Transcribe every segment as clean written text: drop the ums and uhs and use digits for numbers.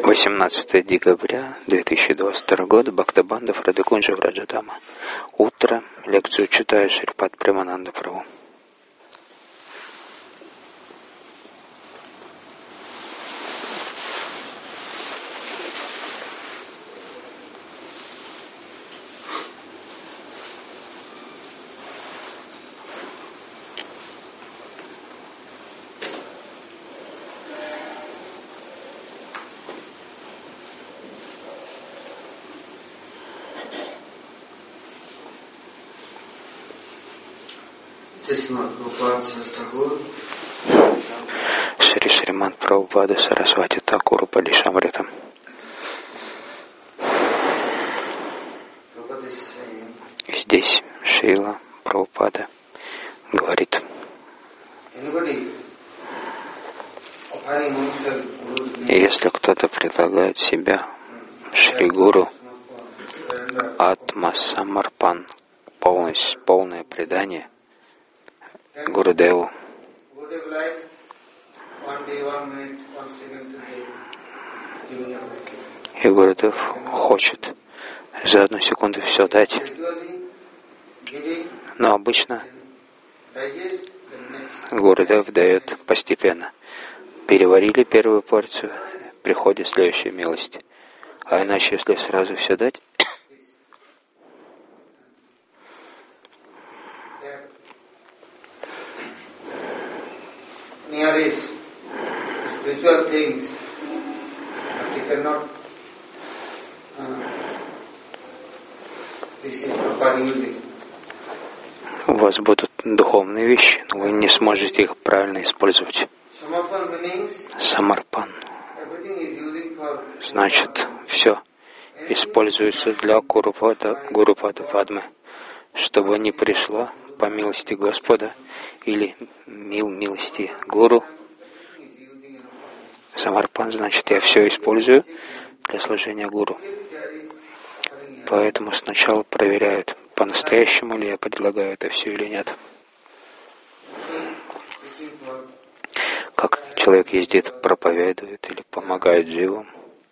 18 декабря 2022 года, Бхактабандав, Радхакунджа, Враджадама. Утро. Лекцию читает Шрипад Премананда Прабху. Шри Шримад Прабхупада Сарасвати Такуру Падишамрита. Здесь Шрила Прабхупада говорит: если кто-то предлагает себя Шри Гуру, Атма Самарпан, полное предание Гурудеву, и Гурудев хочет за 1 секунду все дать, но обычно Гурудев дает постепенно. Переварили первую порцию, приходит следующая милость. А иначе, если сразу все дать, spiritual things, but you cannot this is proper using. У вас будут духовные вещи, но вы не сможете их правильно использовать. Самарпан значит, все используется для Гурупада Падмы, чтобы не пришло по милости Господа или милости Гуру. Самарпан значит, я все использую для служения Гуру. Поэтому сначала проверяют, по-настоящему ли я предлагаю это все или нет. Как человек ездит, проповедует или помогает живым.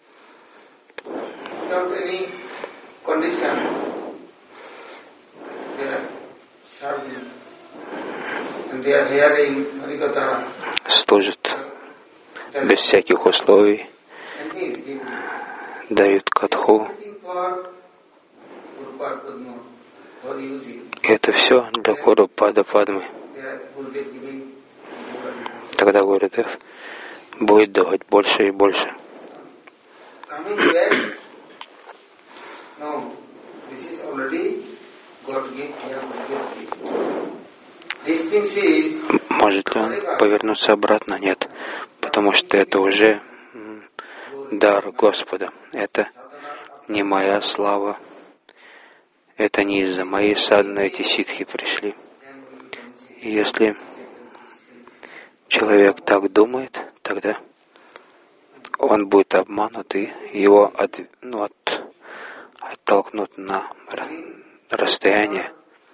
Служит без всяких условий, дают катху. И это все для Гурупада Падмы. Тогда Гурудев будет давать больше и больше. Может ли он повернуться обратно? Нет, потому что это уже дар Господа. Это не моя слава. Это не из-за моей садханы эти ситхи пришли. И если человек так думает, тогда он будет обманут, и его оттолкнут на расстояние.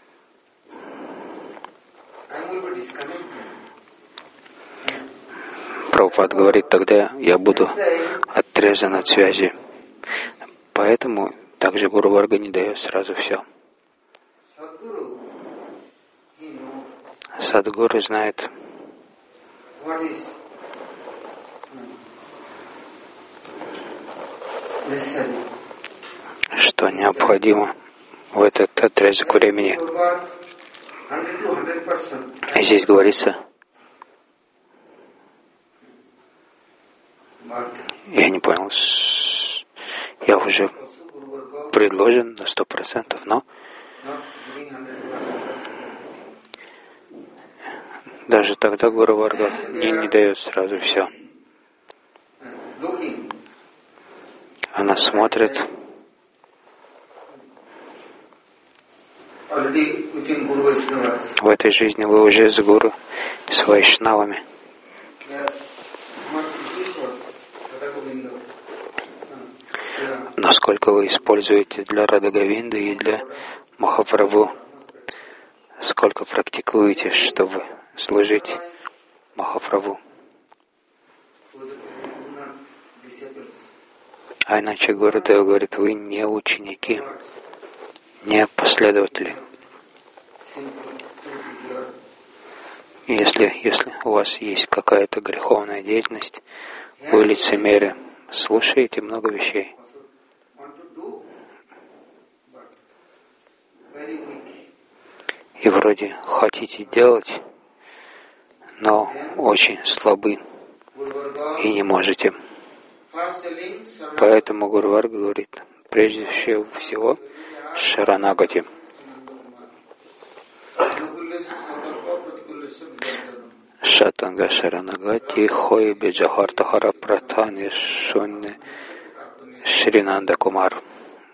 Прабхупад говорит, тогда я буду отрезан от связи. Поэтому также Гуру Варга не дает сразу все. Садгуру знает, что необходимо в этот отрезок времени. И здесь говорится, я не понял, я уже предложен на 100%, но даже тогда Гуру Варга не дает сразу все. Она смотрит. В этой жизни вы уже с Гуру, с Вайшнавами. Насколько вы используете для Рада Говинды и для Махапрабху, сколько практикуете, чтобы служить Махапрабху. А иначе Гурудев говорит, вы не ученики, не последователи. Если у вас есть какая-то греховная деятельность, вы лицемеры, слушаете много вещей. И вроде хотите делать, но очень слабы и не можете. Поэтому Гуру Варга говорит, прежде всего, Шаранагати. Шатанга Шаранагати Хой Биджахартахара Пратани Шунни Шринанда Кумар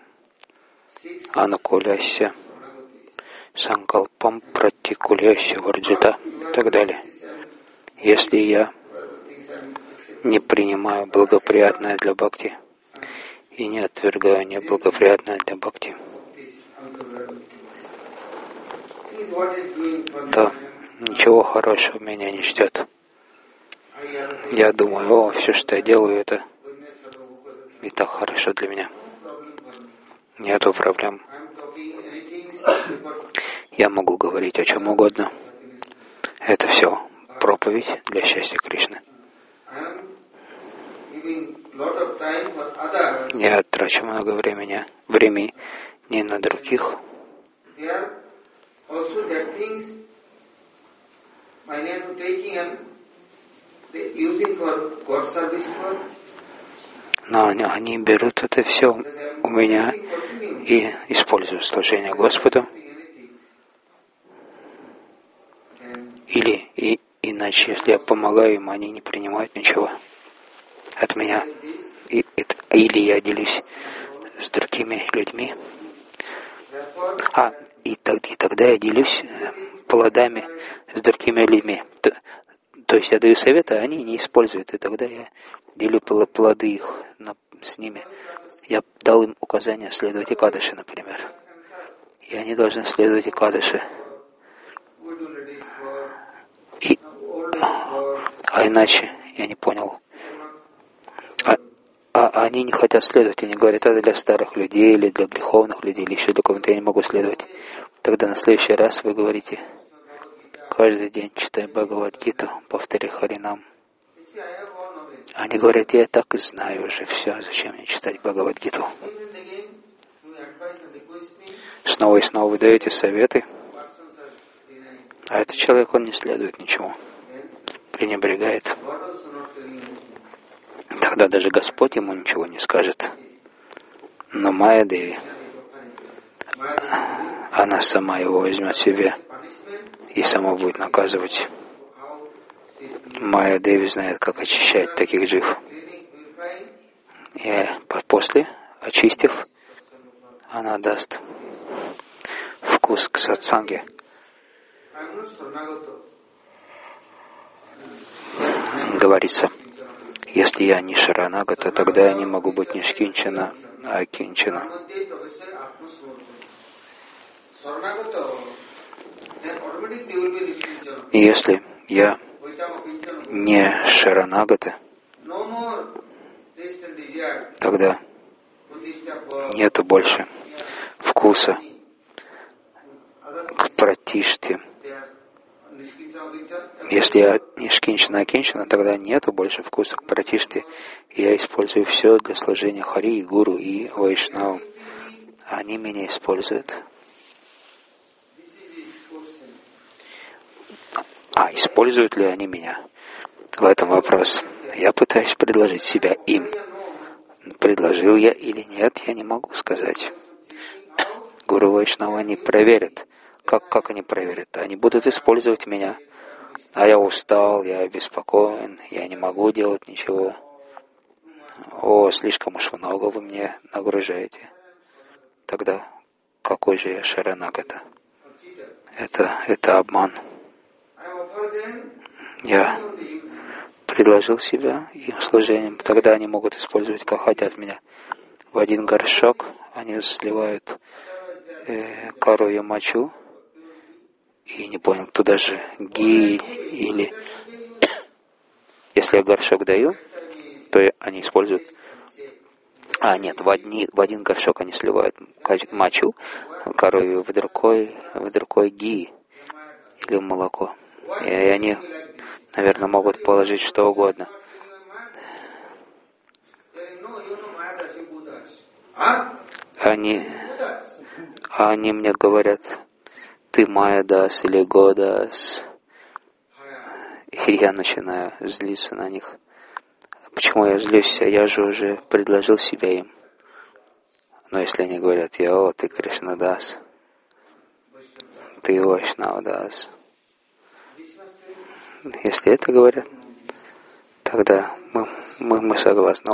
Анукуляся Санкалпам Пратикуляся Варджита и так далее. Если я не принимаю благоприятное для бхакти и не отвергаю неблагоприятное для бхакти, то ничего хорошего меня не ждет. Я думаю, все, что я делаю, это и так хорошо для меня. Нету проблем. Я могу говорить о чем угодно. Это все проповедь для счастья Кришны. Я трачу много времени не на других. Но они берут это все у меня и используют служение Господу. Иначе, если я помогаю им, они не принимают ничего от меня. Или я делюсь с другими людьми. И тогда я делюсь плодами с другими людьми. То есть я даю советы, а они не используют. И тогда я делю плоды их с ними. Я дал им указание следовать Экадаши, например. И они должны следовать Экадаши. А иначе, я не понял. Они не хотят следовать, они говорят, это для старых людей, или для греховных людей, или еще для кого-то, я не могу следовать. Тогда на следующий раз вы говорите, каждый день читай Бхагавад-гиту, повтори Харинам. Они говорят, я так и знаю уже все, зачем мне читать Бхагавад-гиту. Снова и снова вы даете советы, а этот человек, он не следует ничему, пренебрегает. Тогда даже Господь ему ничего не скажет. Но Майя Деви, она сама его возьмет себе и сама будет наказывать. Майя Деви знает, как очищать таких джив. И после, очистив, она даст вкус к сатсанге. Говорится, если я не Шаранагата, тогда я не могу быть ни Шкинчана, а Кинчана. И если я не Шаранагата, тогда нету больше вкуса к пратиште. Если я не Шкинчана, а Кинчана, тогда нету больше вкуса к пратиште. И я использую все для служения Хари, Гуру и Вайшнаву. Они меня используют. Используют ли они меня? В этом вопрос. Я пытаюсь предложить себя им. Предложил я или нет, я не могу сказать. Гуру Вайшнава они проверят. Как они проверят? Они будут использовать меня. А я устал, я обеспокоен, я не могу делать ничего. Слишком уж много вы мне нагружаете. Тогда какой же я Шаранагата? Это обман. Я предложил себя им служением, тогда они могут использовать, как хотят меня. В один горшок они сливают кору и мочу, и не понял, туда же ги или... Если я горшок даю, то они используют Нет, в один горшок они сливают мочу коровью, в другой ги или молоко. И они, наверное, могут положить что угодно. Они мне говорят, ты Майя-дас или Годас. И я начинаю злиться на них. Почему я злюсь? Я же уже предложил себя им. Но если они говорят, ты Кришна-дас, ты Вайшнава-дас. Если это говорят, тогда мы согласны.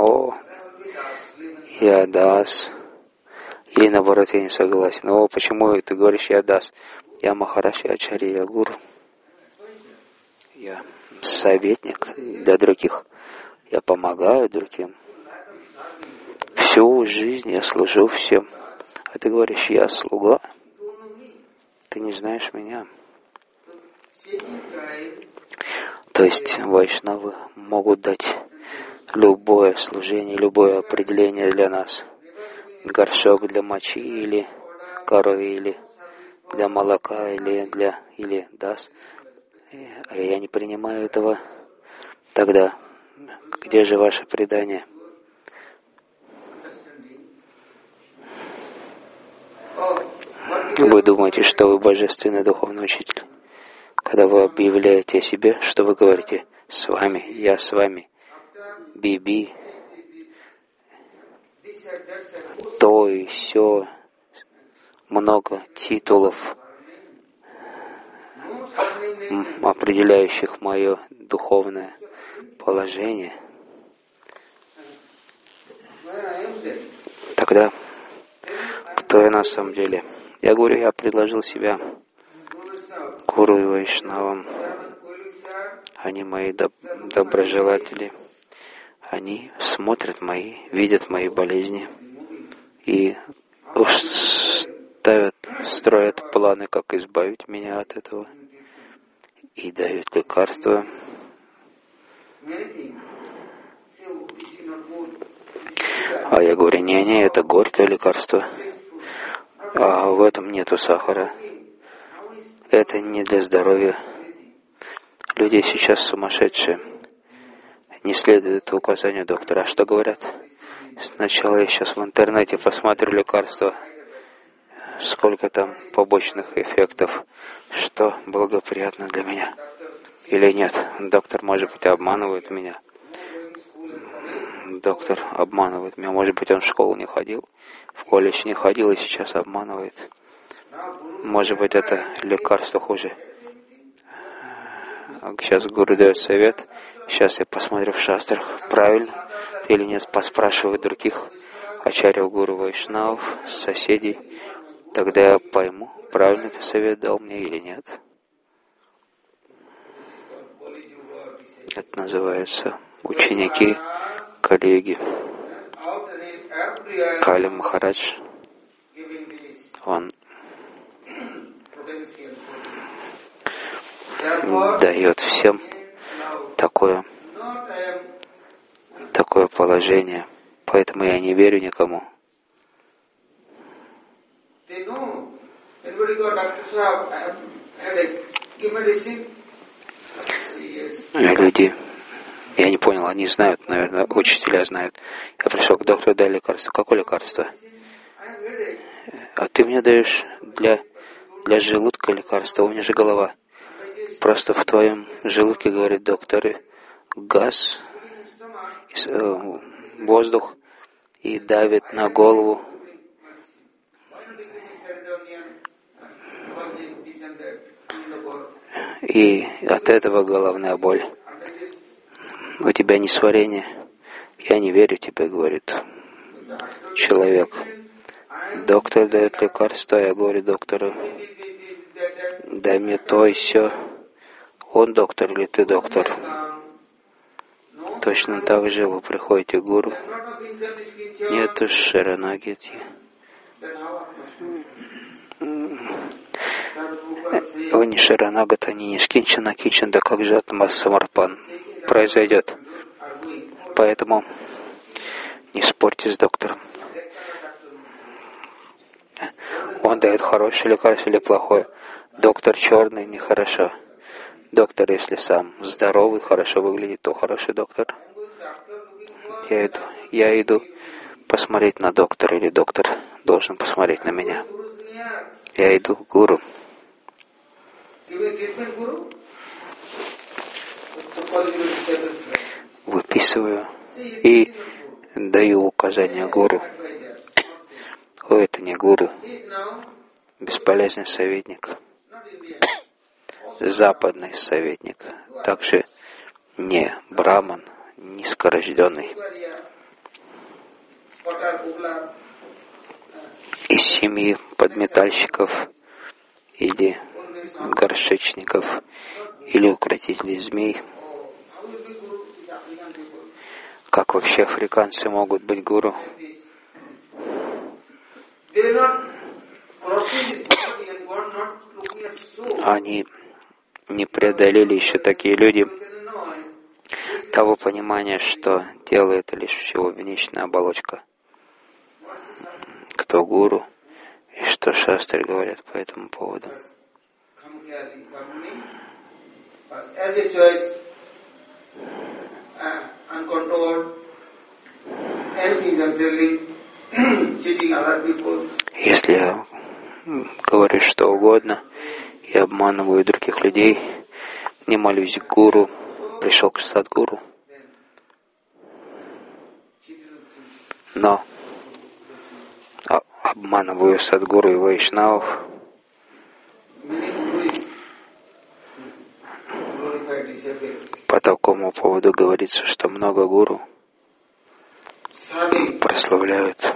Я дас. Или наоборот, я не согласен. Почему ты говоришь, я дас? Я Махарадж, я Ачарья, я Гуру. Я советник для других. Я помогаю другим. Всю жизнь я служу всем. А ты говоришь, я слуга. Ты не знаешь меня. То есть вайшнавы могут дать любое служение, любое определение для нас. Горшок для мочи или коровы, или для молока, или дас. А я не принимаю этого. Тогда где же ваше предание? Вы думаете, что вы божественный духовный учитель? Когда вы объявляете о себе, что вы говорите? С вами, я с вами. Биби. То и сё. Много титулов, определяющих мое духовное положение. Тогда кто я на самом деле? Я говорю, я предложил себя Гуру и Вайшнавам. Они мои доброжелатели. Они смотрят видят мои болезни и строят планы, как избавить меня от этого, и дают лекарства. А я говорю, не, это горькое лекарство, а в этом нету сахара. Это не для здоровья. Люди сейчас сумасшедшие. Не следует указанию доктора. А что говорят? Сначала я сейчас в интернете посмотрю лекарства, сколько там побочных эффектов, что благоприятно для меня или нет. Доктор, может быть, обманывает меня. Доктор обманывает меня. Может быть, он в школу не ходил, в колледж не ходил и сейчас обманывает. Может быть, это лекарство хуже. Сейчас Гуру дает совет. Сейчас я посмотрю в шастрах, правильно или нет, поспрашиваю других ачарьев, гуру, вайшнавов, соседей. Тогда я пойму, правильно ты совет дал мне или нет. Это называется ученики Кали-юги. Кали Махарадж, он дает всем такое положение, поэтому я не верю никому. Люди, я не понял, они знают, наверное, учителя знают. Я пришел к доктору, дай лекарство. Какое лекарство? А ты мне даешь для желудка лекарство, у меня же голова. Просто в твоем желудке, говорит доктор, газ, воздух, и давит на голову. И от этого головная боль. У тебя несварение. Я не верю тебе, говорит человек. Доктор дает лекарство, я говорю доктору, дай мне то и сё. Он доктор или ты доктор? Точно так же вы приходите к гуру. Нету шаранагати. Вы не шаранагат, они не скинчана, кинчан, да как же атма самарпан произойдет. Поэтому Не спорьте с доктором. Он дает хорошее лекарство или плохое. Доктор черный, нехорошо. Доктор, если сам здоровый, хорошо выглядит, то хороший доктор. Я иду посмотреть на доктора, или доктор должен посмотреть на меня. Я иду к гуру. Выписываю и даю указания гуру. О, это не гуру. Бесполезный советник. Западный советник. Также не браман, низкорожденный. Из семьи подметальщиков или горшечников или укротителей змей. Как вообще африканцы могут быть гуру? Они не преодолели еще, такие люди, того понимания, что тело — это лишь всего венечная оболочка. Кто гуру и что шастры говорят по этому поводу. Если я говорю что угодно и обманываю других людей, не молюсь к гуру, пришел к садгуру, но обманываю садгуру и вайшнавов, по такому поводу говорится, что много гуру прославляют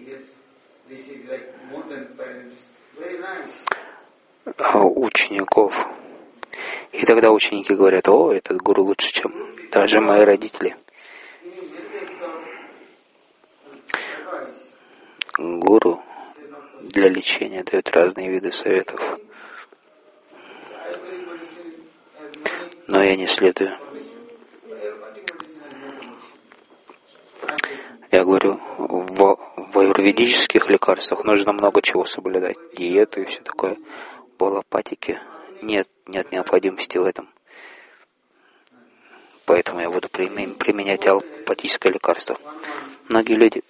учеников. И тогда ученики говорят: о, этот гуру лучше, чем даже мои родители. Гуру для лечения дает разные виды советов. Но я не следую. Я говорю, в аюрведических лекарствах нужно много чего соблюдать. Диету и все такое. В аллопатике нет необходимости в этом. Поэтому я буду применять аллопатическое лекарство. Многие люди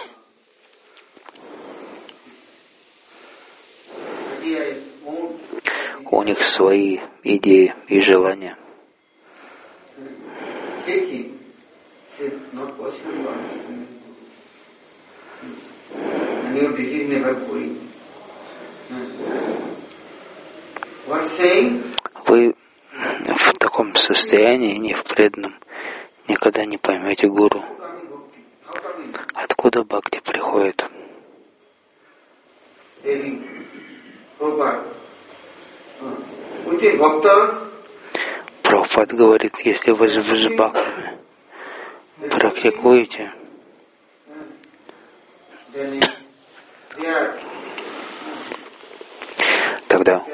у них свои идеи и желания. Вы в таком состоянии, не в преданном, никогда не поймете гуру. Откуда бхакти приходит? Прабхупад говорит, если вы с бхактами практикуете, тогда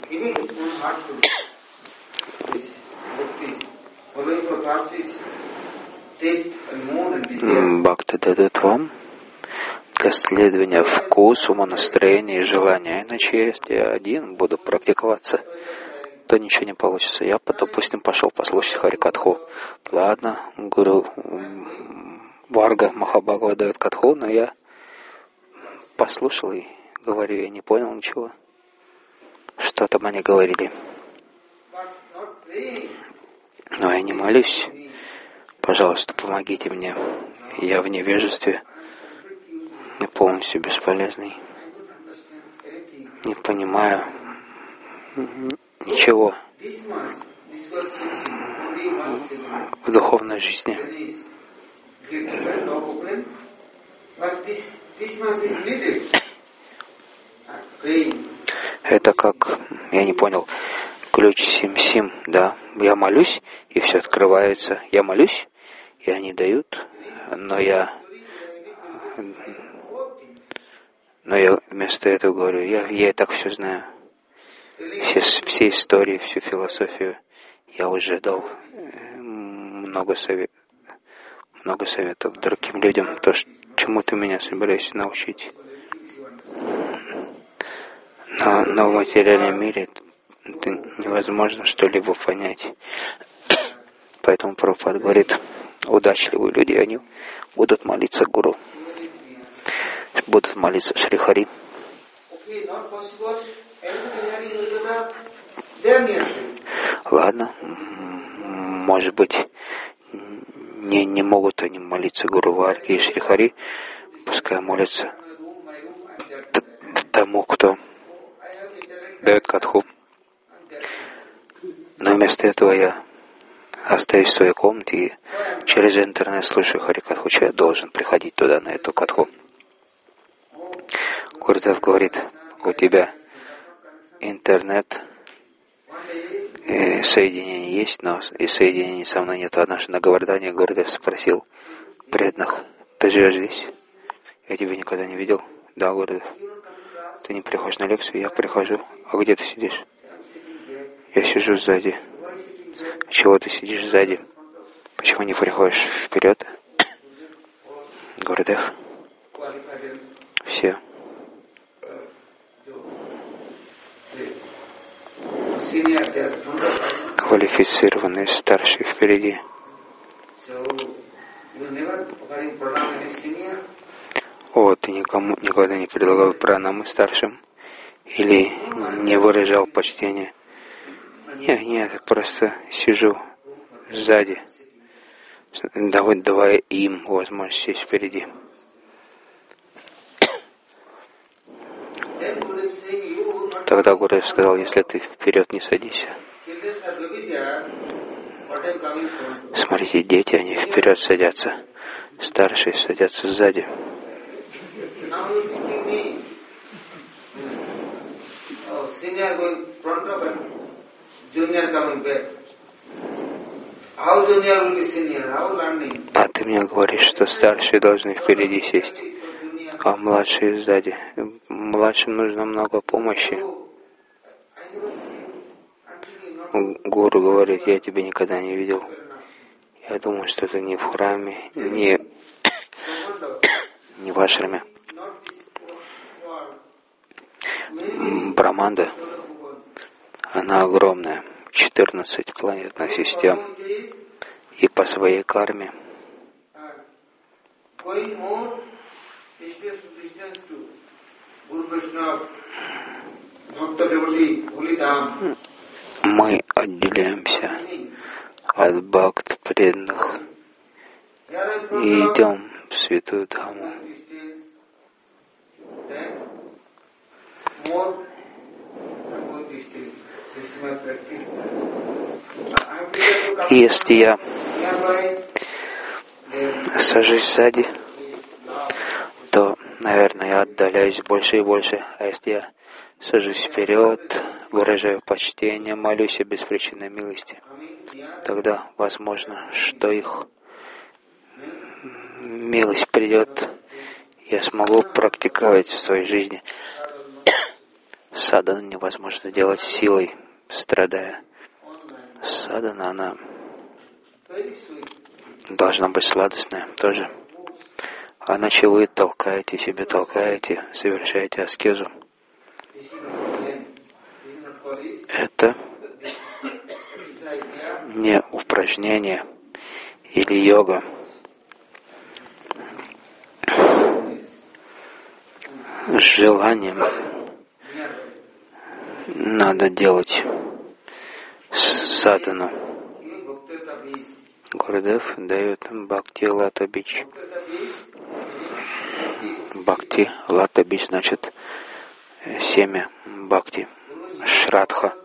бхакти дадут вам для следования вкус, умонастроения и желания. Иначе, если я один буду практиковаться, то ничего не получится. Я, допустим, пошел послушать Харикатху. Ладно, гуру Варга Махабхагава дает катху, но я послушал и говорю, я не понял ничего. Что там они говорили? Но я не молюсь. Пожалуйста, помогите мне. Я в невежестве и полностью бесполезный. Не понимаю ничего в духовной жизни. Это как, я не понял, ключ сим-сим, да. Я молюсь, и все открывается. Я молюсь, и они дают, но я вместо этого говорю, я и так все знаю. Все истории, всю философию я уже дал много много советов другим людям, то, чему ты меня собираешься научить. Но в материальном мире это невозможно что-либо понять. Поэтому Прабхупада говорит, удачливые люди, они будут молиться Гуру, будут молиться Шри Хари. Ладно, может быть, не могут они молиться Гуру Варги и Шри Хари, пускай молятся тому, кто дает катху. Но вместо этого я остаюсь в своей комнате и через интернет слушаю Харикатху. Я должен приходить туда, на эту катху. Гурудев говорит, у тебя интернет, соединение есть, но и соединения со мной нет. Однажды на Говардхане Гурудев спросил преданных, ты живешь здесь? Я тебя никогда не видел. Да, Гурудев. Ты не приходишь на лекцию? Я прихожу. А где ты сидишь? Я сижу сзади. Чего ты сидишь сзади? Почему не приходишь вперед? Гурудев. Все квалифицированные старшие впереди. О, ты никогда не предлагал пранамы старшим? Или не выражал почтения? Нет, я просто сижу сзади. Давай им возможность сесть впереди. Тогда Гурудев сказал, если ты вперед не садись. Смотрите, дети, они вперед садятся. Старшие садятся сзади. А ты мне говоришь, что старшие должны впереди сесть, а младшие сзади. Младшим нужно много помощи. Гуру говорит, я тебя никогда не видел. Я думаю, что это не в храме, не в ашраме. Браманда, она огромная, 14 планетных систем. И по своей карме мы отделяемся от бхакт преданных и идем в святую Дхаму. И если я сажусь сзади, то, наверное, я отдаляюсь больше и больше. А если я сажусь вперед, выражаю почтение, молюсь о беспричинной милости, тогда возможно, что их милость придет, я смогу практиковать в своей жизни. Садану невозможно делать силой, страдая. Садана, она должна быть сладостная тоже. А иначе вы толкаете, совершаете аскезу. Это не упражнение или йога. С желанием надо делать садану. Гурудев дает бхакти лата бич. Бхакти лата бич значит семя бхакти. Шрадха.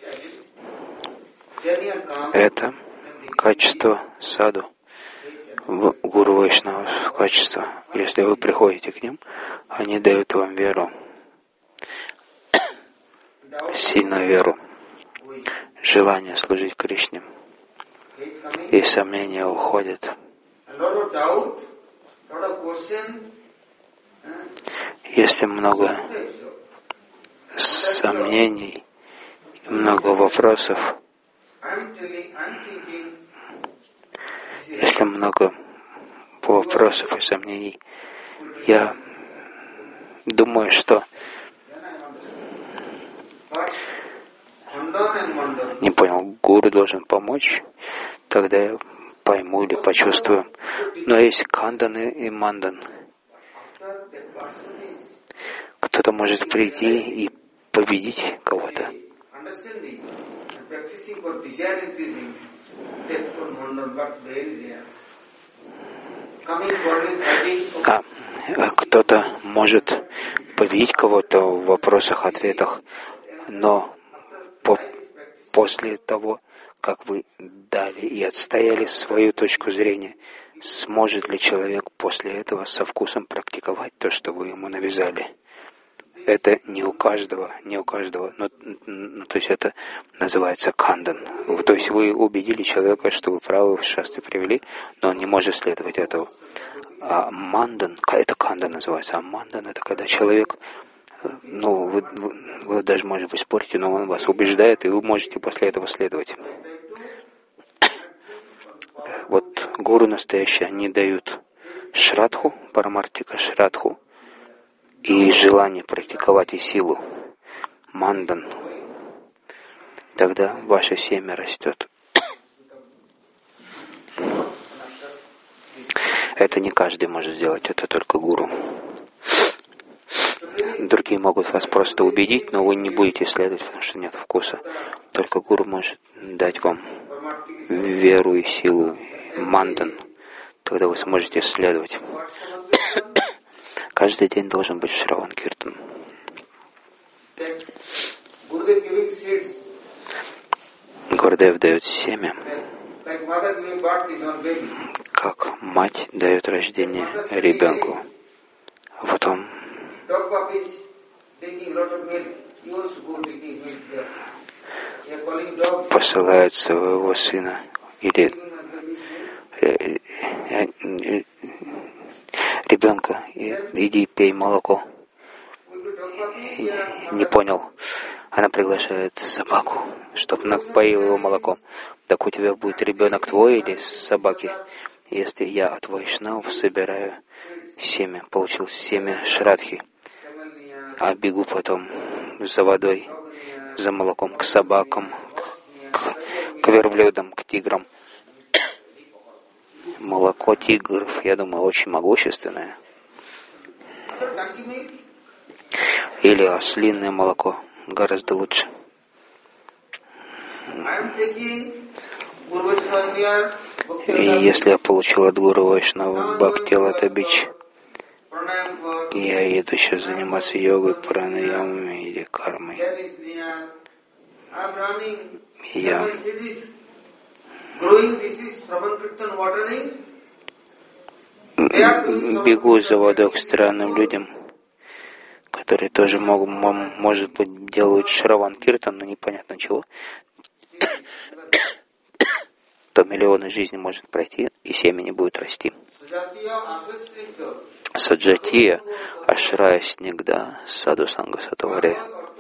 Это качество саду в Гуру Вайшнава, качество. Если вы приходите к ним, они дают вам веру, сильную веру, желание служить Кришне. И сомнения уходят. Если много сомнений, много вопросов, если много вопросов и сомнений. Я думаю, что не понял, гуру должен помочь, тогда я пойму или почувствую. Но есть кандан и мандан. Кто-то может прийти и победить кого-то. А кто-то может победить кого-то в вопросах-ответах, но после того, как вы дали и отстояли свою точку зрения, сможет ли человек после этого со вкусом практиковать то, что вы ему навязали? Это не у каждого, но то есть это называется кандан. То есть вы убедили человека, что вы правы, в шастре привели, но он не может следовать этого. А мандан, это кандан называется, а мандан это когда человек, вы даже, может быть, спорите, но он вас убеждает, и вы можете после этого следовать. Вот гуру настоящие, они дают шрадху, парамартика шрадху, и желание практиковать и силу, мандан. Тогда ваше семя растет. Это не каждый может сделать, это только гуру. Другие могут вас просто убедить, но вы не будете следовать, потому что нет вкуса. Только гуру может дать вам веру и силу, мандан. Тогда вы сможете следовать. Каждый день должен быть Шраван Киртан. Гурудев дает семя, как мать дает рождение ребенку. А потом посылает своего сына или ребенка, иди пей молоко. Не понял. Она приглашает собаку, чтобы напоил его молоком. Так у тебя будет ребенок твой или собаки? Если я от вайшнавов собираю семя, получил семя шрадхи, а бегу потом за водой, за молоком к собакам, к верблюдам, к тиграм. Молоко тигров, я думаю, очень могущественное. Или ослиное молоко гораздо лучше. И если я получил от гуру Вайшнава Бхакти Лата Бич, я еду сейчас заниматься йогой, пранаямами или кармой. Я бегу за водой к странным людям, которые тоже может быть, делают Шраван Киртан, но непонятно чего. То миллионы жизней может пройти, и семя не будет расти. Саджатия, Ашрая Снегда, Саду Санга Сатваре.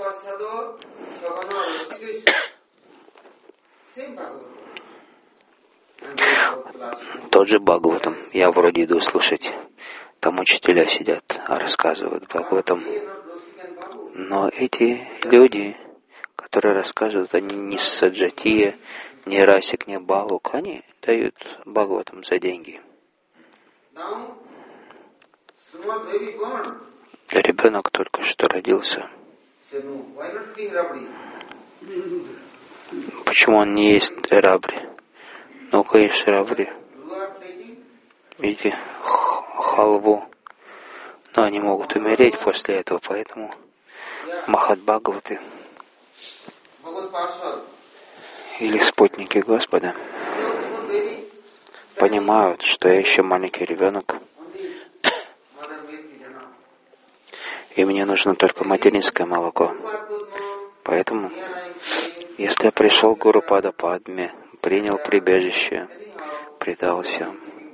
Тот же Бхагаватам. Я вроде иду слушать. Там учителя сидят, рассказывают Бхагаватам. Но эти люди, которые рассказывают, они не Саджатия, не Расик, не Бхавук, они дают Бхагаватам за деньги. Ребенок только что родился. Почему он не ест рабри? Ну-ка, ешь рабри. Иди халву. Но они могут умереть после этого, поэтому Махат-Бхагаваты или спутники Господа понимают, что я еще маленький ребенок, и мне нужно только материнское молоко. Поэтому, если я пришел к Гуру Пада Падме, принял прибежище, предался,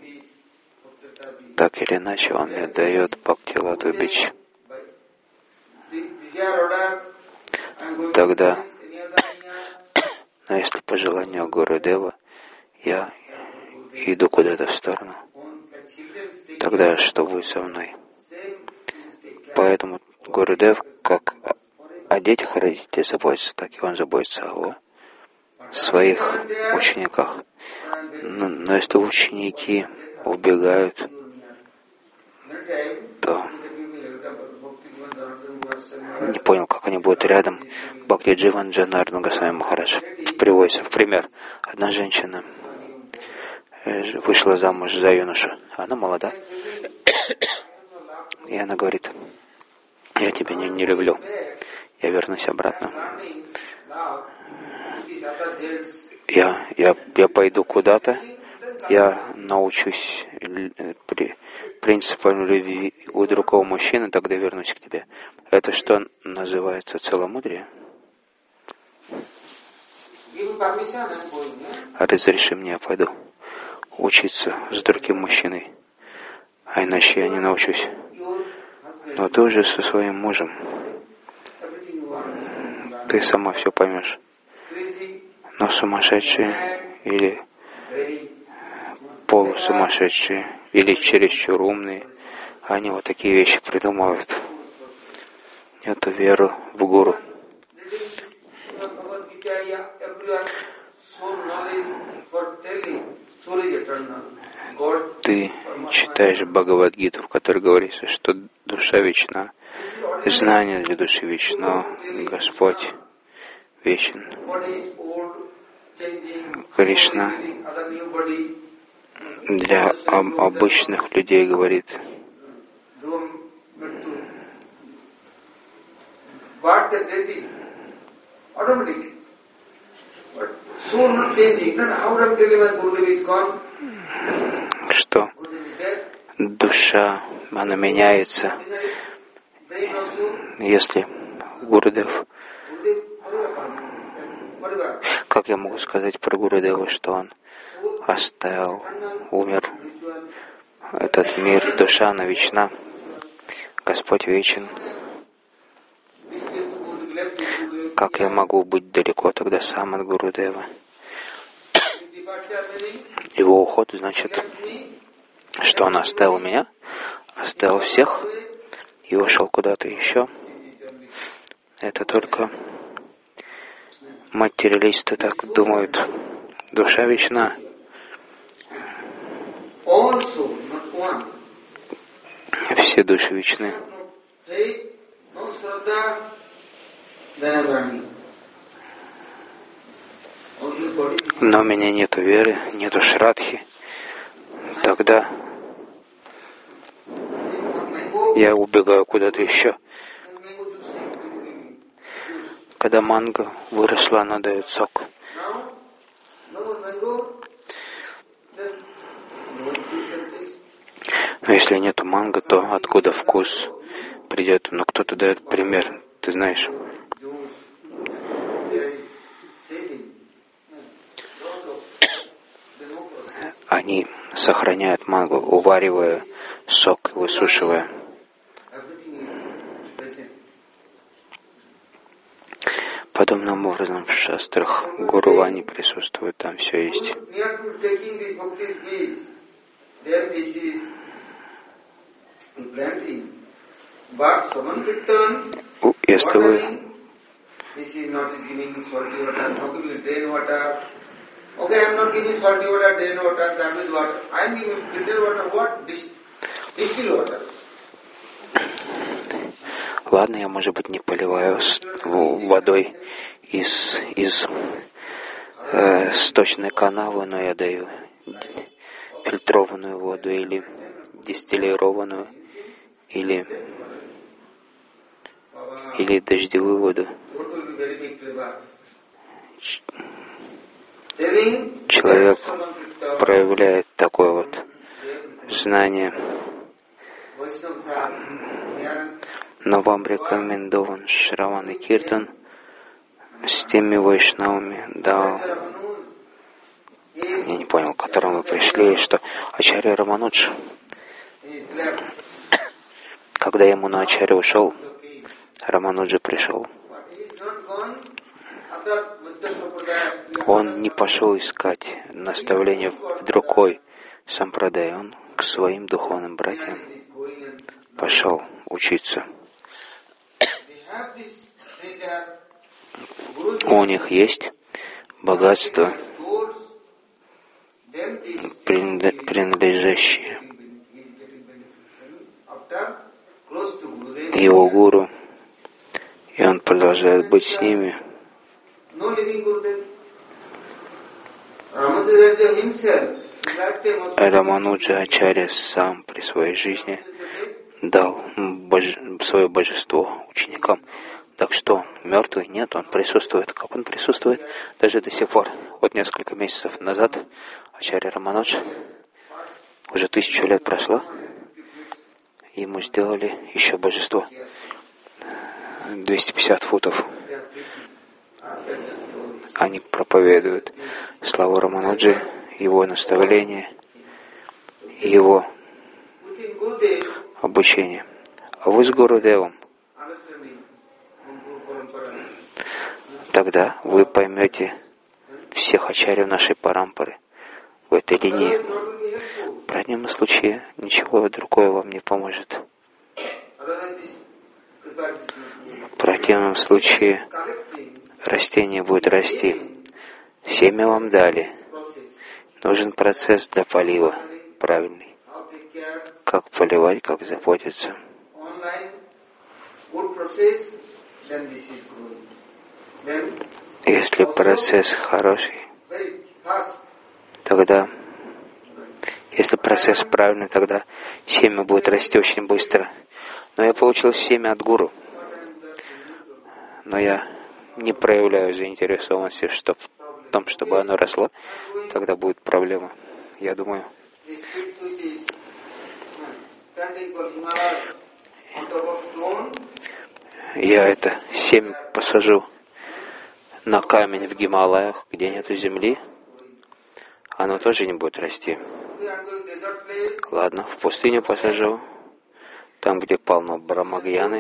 так или иначе он мне дает Бхакти Лату Бич. Тогда, но если по желанию Гурудева, я иду куда-то в сторону, тогда что будет со мной? Поэтому Гурудев, как о детях родителей заботится, так и он заботится о своих учениках. Но если ученики убегают, то не понял, как они будут рядом. Бхакти Дживан Джанардан Госвами Махарадж приводится в пример. Одна женщина вышла замуж за юношу. Она молода. И она говорит: я тебя не люблю. Я вернусь обратно. Я пойду куда-то. Я научусь принципам любви у другого мужчины, тогда вернусь к тебе. Это что называется целомудрие? Разреши мне, я пойду учиться с другим мужчиной, а иначе я не научусь. Но ты уже со своим мужем. Ты сама все поймешь. Но сумасшедшие или полусумасшедшие, или чересчур умные, они вот такие вещи придумывают. Эту веру в гуру. Ты читаешь Бхагавад-гиту, в которой говорится, что душа вечна, знание для души вечно, Господь вечен. Кришна для обычных людей говорит: что душа, она меняется. Если Гурудев, как я могу сказать про Гурудева, что он оставил, умер, этот мир, душа, она вечна, Господь вечен. Как я могу быть далеко тогда сам от Гурудева? Его уход значит, что он оставил меня, оставил всех и ушел куда-то еще. Это только материалисты так думают. Душа вечна. Все души вечны. Но у меня нету веры, нету шрадхи. Тогда я убегаю куда-то еще. Когда манго выросла, она дает сок. Но если нету манго, то откуда вкус придет? Но кто-то дает пример, ты знаешь. Они сохраняют манго, уваривая сок, высушивая. Подобным образом в шастрах Гурувани присутствует, там все есть. Если вы ладно, я, может быть, не поливаю водой из сточной канавы, но я даю фильтрованную воду или дистиллированную, или дождевую воду. Человек проявляет такое вот знание. Но вам рекомендован Шраван и Киртан с теми вайшнавами, да, я не понял, к которым вы пришли, что Ачарья Раманудж, когда ему на Ачарья ушел, Рамануджа пришел. Он не пошел искать наставления в другой сампрадай, он к своим духовным братьям пошел учиться. У них есть богатство, принадлежащее его гуру, и он продолжает быть с ними. Рамануджа Ачарья сам при своей жизни дал свое божество ученикам. Так что он мертвый? Нет, он присутствует. Как он присутствует? Даже до сих пор. Вот несколько месяцев назад Ачарья Раманудж, уже 1000 лет прошло, ему сделали еще божество. 250 футов. Они проповедуют славу Рамануджи, его наставление, его обучение. А вы с Гурудевом, тогда вы поймете всех ачарьев нашей парампары в этой линии. В противном случае ничего другое вам не поможет. В противном случае растение будет расти. Семя вам дали. Нужен процесс для полива правильный. Как поливать, как заботиться. Если процесс хороший, тогда, если процесс правильный, тогда семя будет расти очень быстро. Но я получил семя от гуру. Но я не проявляю заинтересованности в том, чтобы оно росло, тогда будет проблема. Я думаю, я это семя посажу на камень в Гималаях, где нету земли, оно тоже не будет расти. Ладно, в пустыню посажу, там, где полно Брамагьяны,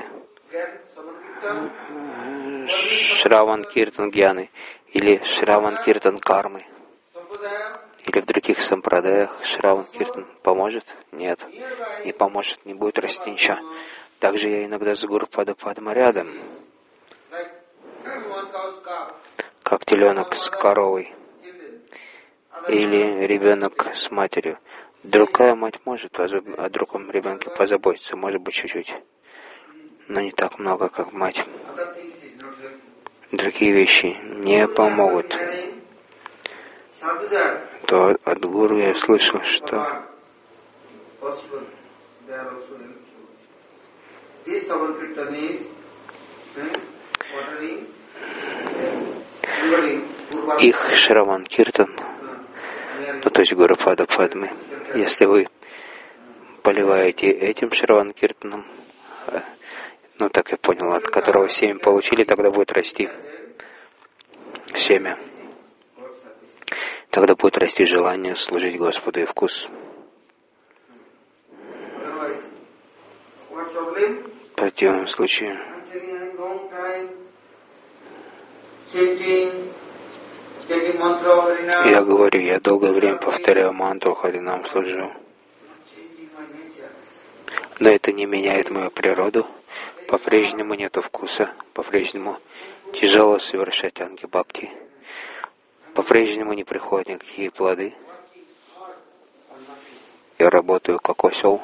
Шраван Киртан Гьяны или Шраван Киртан Кармы, или в других сампрадаях Шраван Киртан поможет? Нет, не поможет, не будет расти ничего. Также я иногда с Гуру Падма рядом, как теленок с коровой, или ребенок с матерью. Другая мать может о другом ребенке позаботиться, может быть, чуть-чуть, но не так много, как мать. Другие вещи не помогут. То от гуру я слышал, что их Шраван Киртан, ну, то есть Гуру Падмы, если вы поливаете этим Шраван Киртаном, ну, так я понял, от которого семя получили, тогда будет расти семя. Тогда будет расти желание служить Господу и вкус. В противном случае я говорю, я долгое время повторяю мантру, Харинам служу. Но это не меняет мою природу. По-прежнему нету вкуса. По-прежнему тяжело совершать анги-бхакти. По-прежнему не приходят никакие плоды. Я работаю как осел,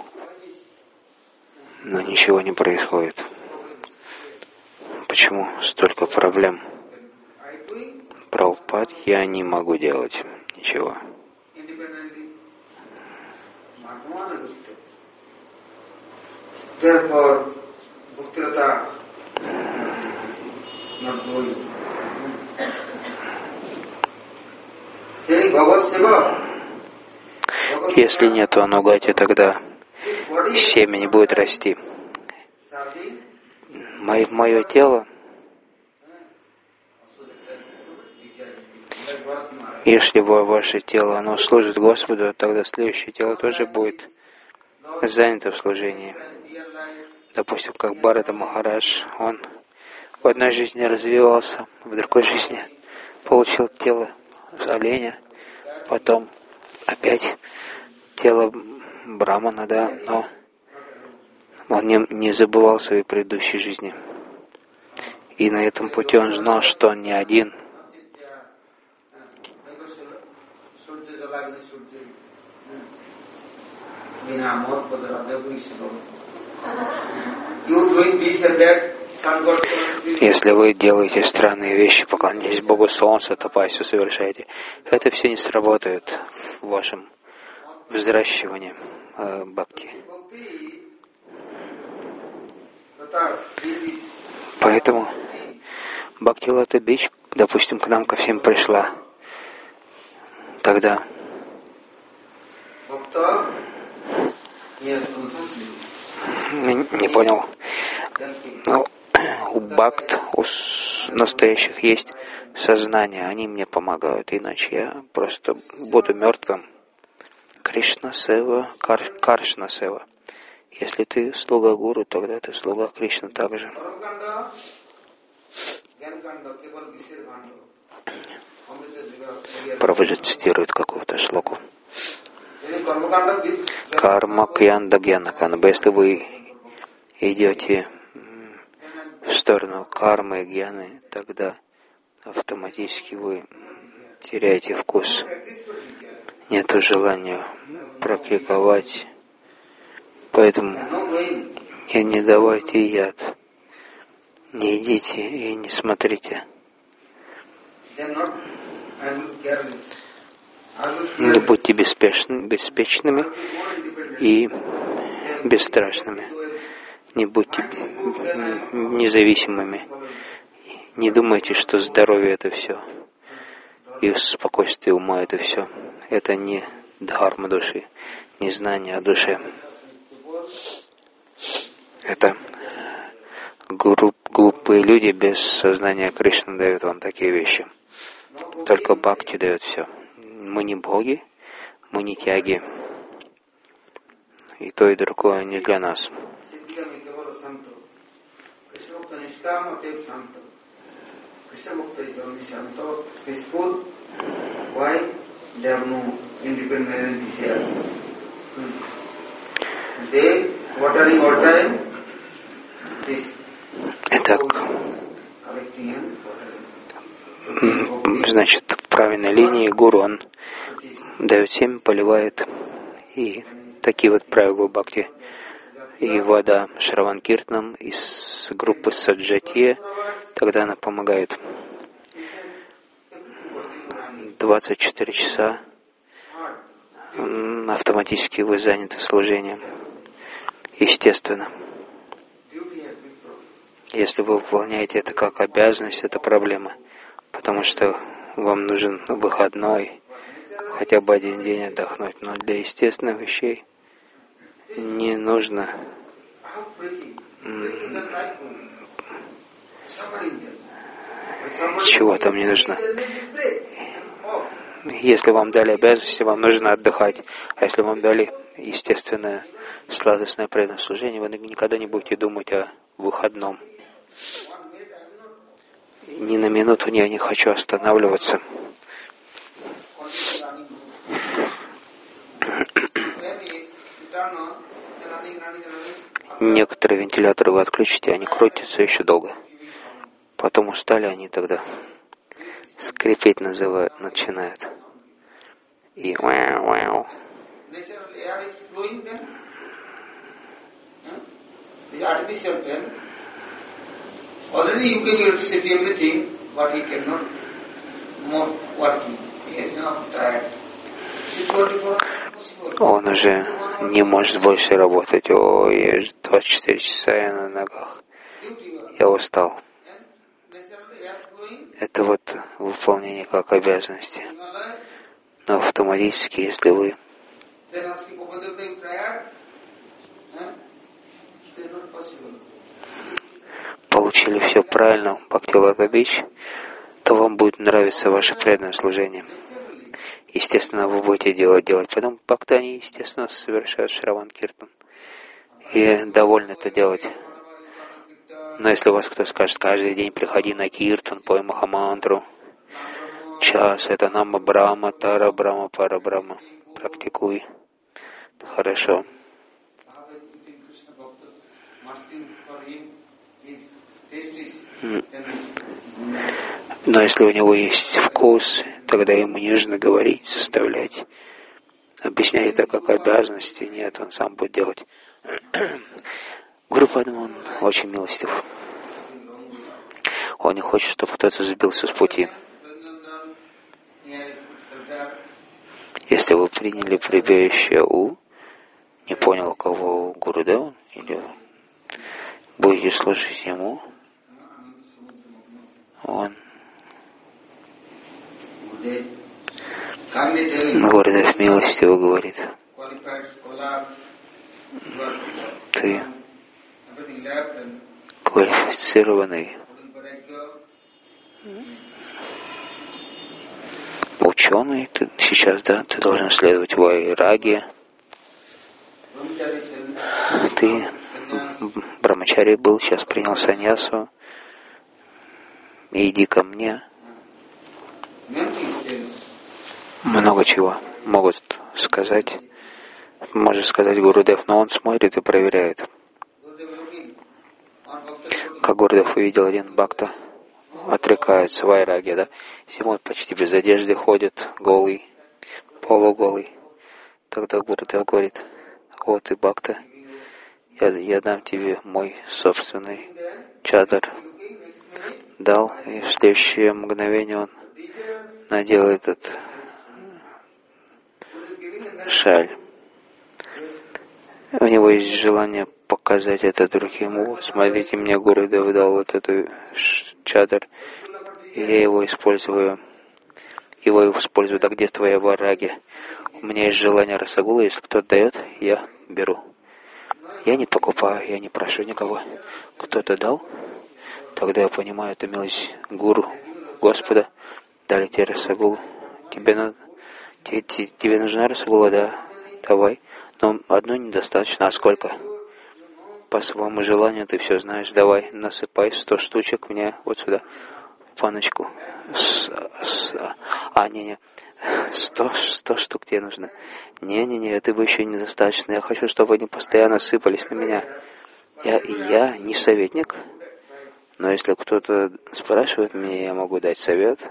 но ничего не происходит. Почему столько проблем? Прабхупад, я не могу делать ничего. Если нет анугати, тогда семя не будет расти. Мое тело, если ваше тело, оно служит Господу, тогда следующее тело тоже будет занято в служении. Допустим, как Бхарата Махарадж, он в одной жизни развивался, в другой жизни получил тело оленя, потом опять тело брамана, да, но он не забывал своей предыдущей жизни. И на этом пути он знал, что он не один. Если вы делаете странные вещи, поклоняетесь Богу Солнца, тапасию совершаете, это все не сработает в вашем взращивании бхакти. Поэтому Бхакти-Лата Бич, допустим, к нам ко всем пришла. Тогда не понял. Но у бхакт, у настоящих есть сознание, они мне помогают, иначе я просто буду мертвым. Кришна Сева, Каршна Сева. Если ты слуга гуру, тогда ты слуга Кришны также. Прабхупада цитирует какую-то шлоку. Карма кьянда гьянаканба. Если вы идете в сторону кармы и гьяны, тогда автоматически вы теряете вкус. Нет желания практиковать. Поэтому не давайте яд. Не идите и не смотрите. Не будьте беспечными и бесстрашными. Не будьте независимыми. Не думайте, что здоровье — это все. И спокойствие ума — это все. Это не дхарма души, не знание о душе. Это глупые люди без сознания Кришны дают вам такие вещи. Только бхакти дает все. Мы не боги, мы не тяги. И то, и другое не для нас. Итак, значит, в правильной линии гуру, он дает семя, поливает, и такие вот правила бхакти. И вода Шраван Киртанам из группы Саджатье, тогда она помогает. 24 часа автоматически вы заняты служением. Естественно. Если вы выполняете это как обязанность, это проблема. Потому что вам нужен выходной, хотя бы один день отдохнуть. Но для естественных вещей не нужно чего там не нужно. Если вам дали обязанности, вам нужно отдыхать. А если вам дали естественное, сладостное преданное служение, вы никогда не будете думать о выходном. Ни на минуту я не хочу останавливаться. Некоторые вентиляторы вы отключите, они крутятся еще долго. Потом устали, они тогда скрипеть начинают. И вау. Already you can electricity everything, but he cannot more working. He is now tired. Он уже не может больше работать. Ой, 24 часа я на ногах. Я устал. Это вот выполнение как обязанности. Но автоматически, если вы получили все правильно, Бхакти-Лата Бич, то вам будет нравиться ваше преданное служение. Естественно, вы будете делать. Потом бхакты, они, естественно, совершают Шраван Киртан. И довольны это делать. Но если у вас кто скажет, каждый день приходи на Киртан, пой Махамантру, час, это Нама Брахма, Тара Брахма, Пара Брахма, практикуй, хорошо. Но если у него есть вкус, тогда ему не нужно говорить, заставлять, объяснять это как обязанности. Нет, он сам будет делать. Гуру Падма, он очень милостив. Он не хочет, чтобы кто-то сбился с пути. Если вы приняли прибежище у, не понял, кого Гурудева, или будете служить ему, он Гурудев милостиво говорит: ты квалифицированный ученый, ты сейчас, да, ты должен следовать вайраги. Ты брамачари был, сейчас принял саньясу. Иди ко мне. Много чего могут сказать. Может сказать Гурудев, но он смотрит и проверяет. Как Гурудев увидел, один бхакта отрекается, вайраги, да, зимой почти без одежды ходит, голый, полуголый. Тогда Гурудев говорит: о, ты бхакта, я дам тебе мой собственный чадар. Дал, и в следующее мгновение он надел этот шаль. У него есть желание показать это другим. Вот, смотрите, мне Гурудев дал вот эту чадар, и я его использую. Да где твоя вайраги? У меня есть желание расагула, если кто-то дает, я беру. Я не покупаю, я не прошу никого. Кто-то дал, тогда я понимаю, это милость Гуру, Господа. Дали тебе расагулу. Тебе нужна расагула, да? Давай. Но одной недостаточно. А сколько? По своему желанию ты все знаешь. Давай, насыпай 100 штучек мне вот сюда, в паночку. 100 штук тебе нужно. Не, это бы еще недостаточно. Я хочу, чтобы они постоянно сыпались на меня. Я не советник, но если кто-то спрашивает меня, я могу дать совет.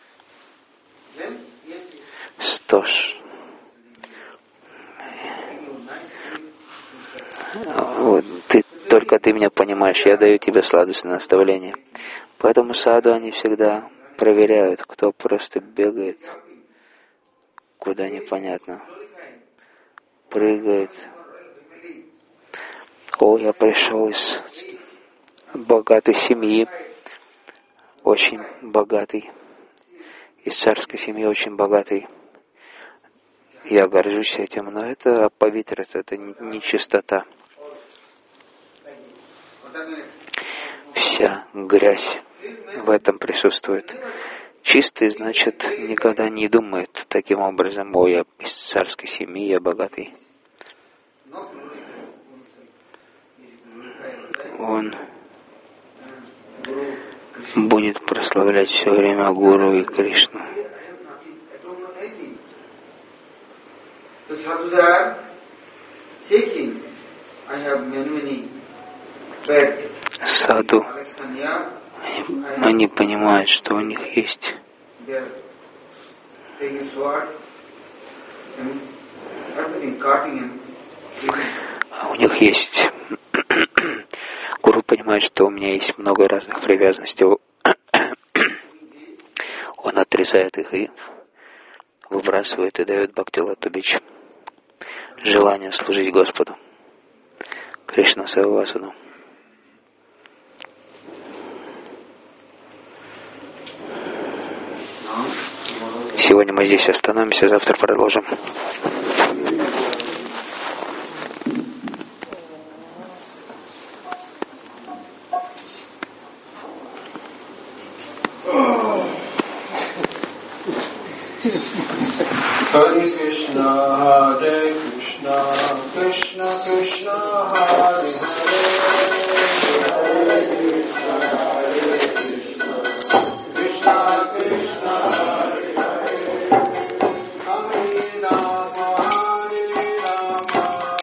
100. Вот, только ты меня понимаешь, я даю тебе сладостное наставление. Поэтому саду они всегда проверяют, кто просто бегает, куда непонятно, прыгает. О, я пришел из богатой семьи, очень богатой, из царской семьи очень богатой. Я горжусь этим, но это павитрата, это не чистота. Вся грязь в этом присутствует. Чистый, значит, никогда не думает таким образом: о, я из царской семьи, я богатый. Он будет прославлять все время Гуру и Кришну. Саду, они понимают, что у них есть Гуру понимает, что у меня есть много разных привязанностей. Он отрезает их и выбрасывает и дает Бхактилату бич. Желание служить Господу. Кришна Савасану. Сегодня мы здесь остановимся, завтра продолжим. Hare Krishna, Hare Krishna, Krishna Krishna, Hare Hare, Hare